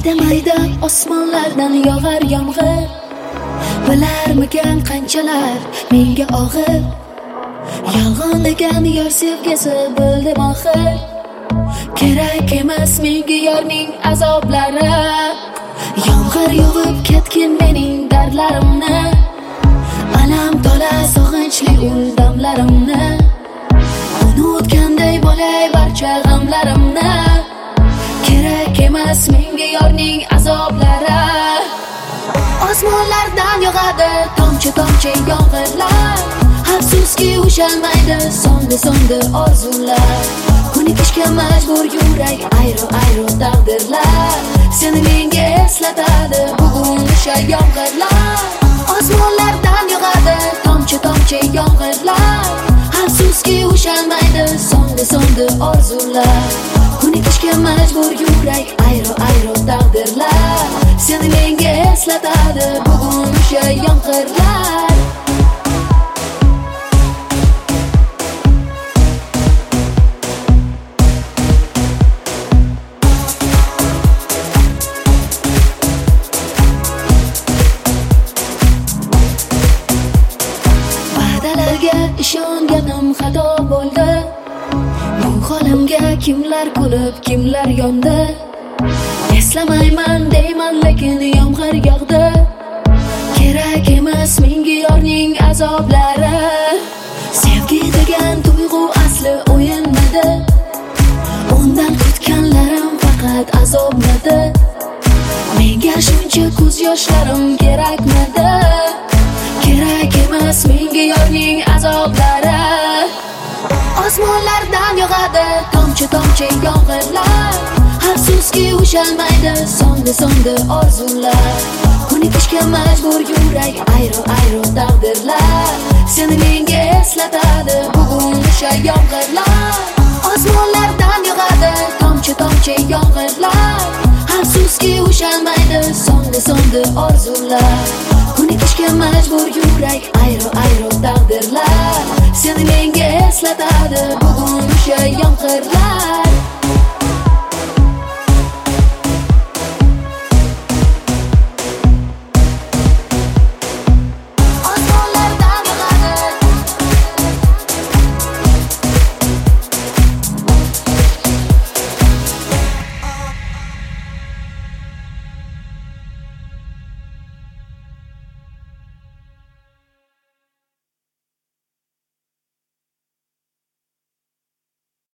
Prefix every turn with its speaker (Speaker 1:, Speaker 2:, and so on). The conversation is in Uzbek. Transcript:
Speaker 1: mayda osmonlardan yog'ar yomg'ir. Bilarmikan qanchalar menga og'ir. Yolg'on degan yor sevgisi bildim oxir. Kerak emas menga yorning azoblari. Yomg'ir yog'ib ketgin mening dardlarimni. Alam to'la sog'inchli damlarimni. Unutganday bo'lay barcha g'amlarimni. Kerak emas menga yorning azoblari. Osmonlardan yog'adi tomchi yomg'irlar. Afsuski ushalmaydi so'ndi orzular. Ko'nikishga majbur yurak ayro taqdirlar. Seni menga eslatadi bugun o'sha yomg'irlar. Osmonlardan yog'adi tomchi yomg'irlar. Afsuski ushalmaydi so'ndi orzular. Ko'nikishga majbur yurak ayro taqdirlar. Seni menga eslatadi bugun o'sha yomg'irlar. Ishonganim xato bo'ldi. Bu holimga kimlar kulib, kimlar yondi. Eslamayman deyman lekin yomg'ir yog'di. Kerak emas menga yorning azoblari. Sevgi degan tuyg'u asli o'yinmidi. Undan kutganlarim faqat azobmidi. Menga shuncha ko'z yoshlarim kerakmidi. Kerak emas menga yorning azoblari. Osmonlardan yog'adi tomchi yomg'irlar. Afsuski ushalmaydi so'ndi orzular. Ko'nikishga majbur yurak ayro taqdirlar. Seni menga eslatadi bugun o'sha yomg'irlar. Osmonlardan yog'adi tomchi yomg'irlar. Afsuski ushalmaydi so'ndi orzular. Ko'nikishga majbur yurak ayro taqdirlar. Seni menga eslatadi bugun o'sha yomg'irlar.